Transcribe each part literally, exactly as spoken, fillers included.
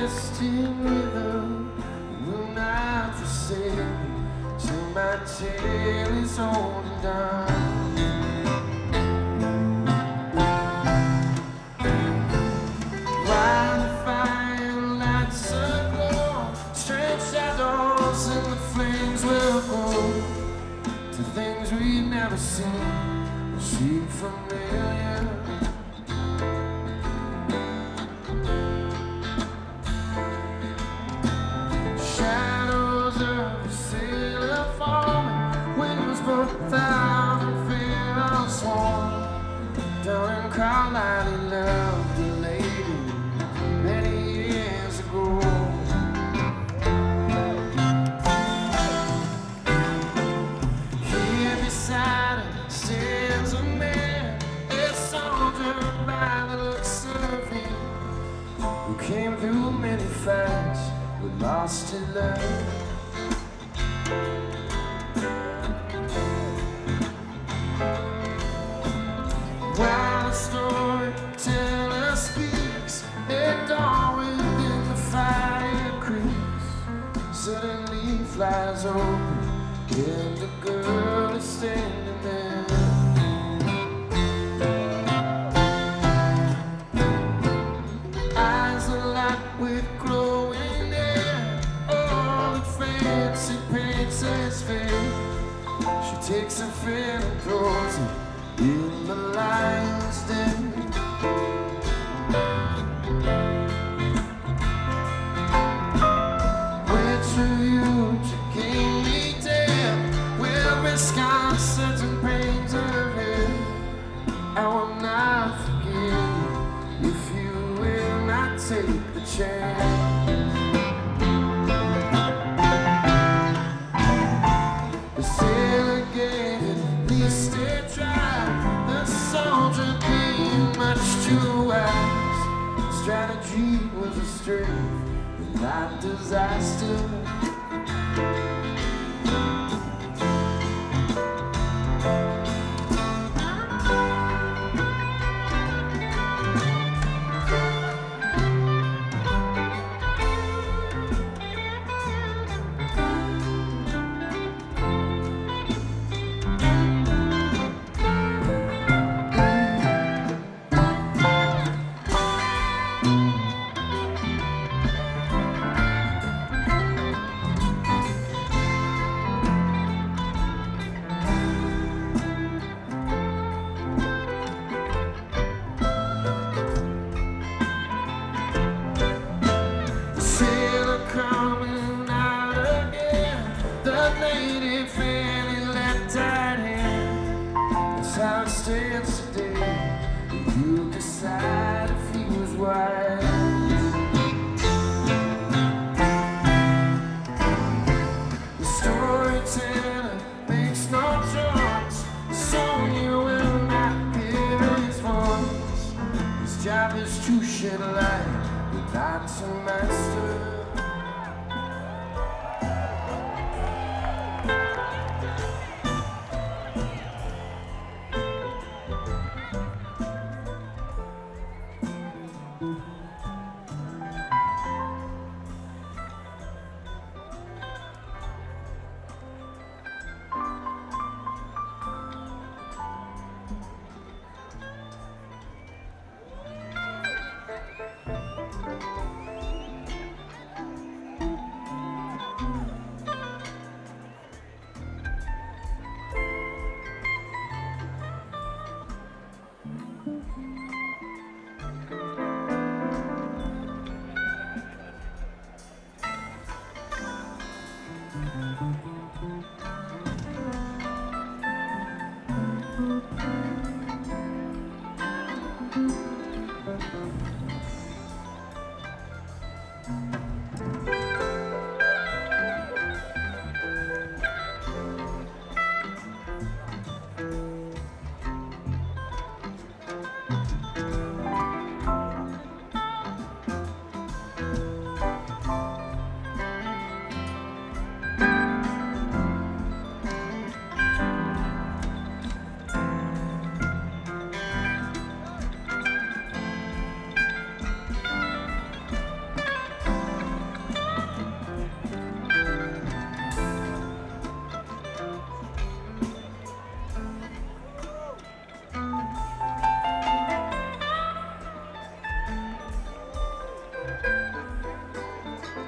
everlasting rhythm will not forsake me till my tale is old and done. While the firelights aglow, strange shadows and the flames will go to things we've never seen or seem familiar. Shadows of a sailor forming, winds both down and fill our swarm. Down in Carlisle he loved a lady many years ago. Here beside him stands a man, a soldier by the looks of him, who came through many fights but lost his love. While the storyteller speaks, a door within the fire creaks. Suddenly flies open, and the girl is standing there. Eyes alight with glowing hair, all the fancy paints his face. She takes a fan and throws it in the lion's den. Which of you to kingly tale will risk uncertain pains of hell? I will not forgive you if you will not take the chance. The sailor gave at least a try. The soldier being much too wise. Strategy was a strength, but not disaster. Coming out again, the lady fairly left tight hand. That's how it stands today. You decide if he was wise. The storyteller makes no choice, so you will not hear his voice. His job is to shed light, but not to master.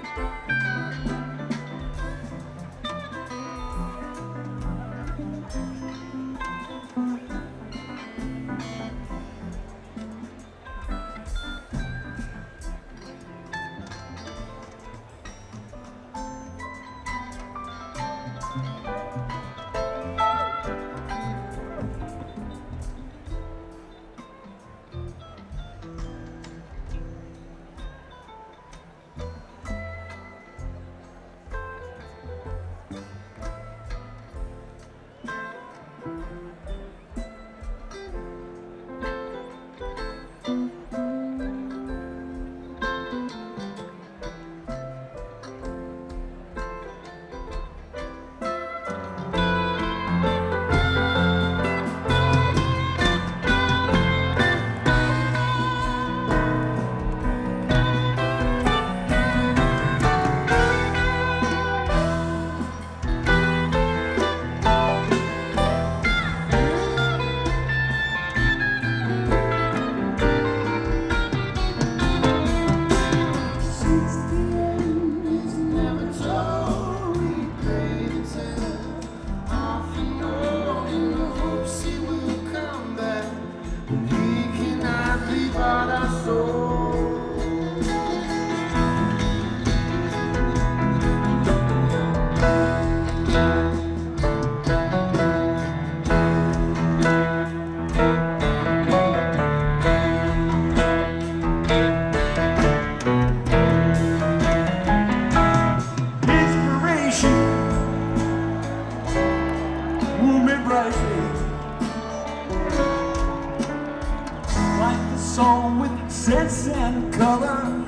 Song with sense and color.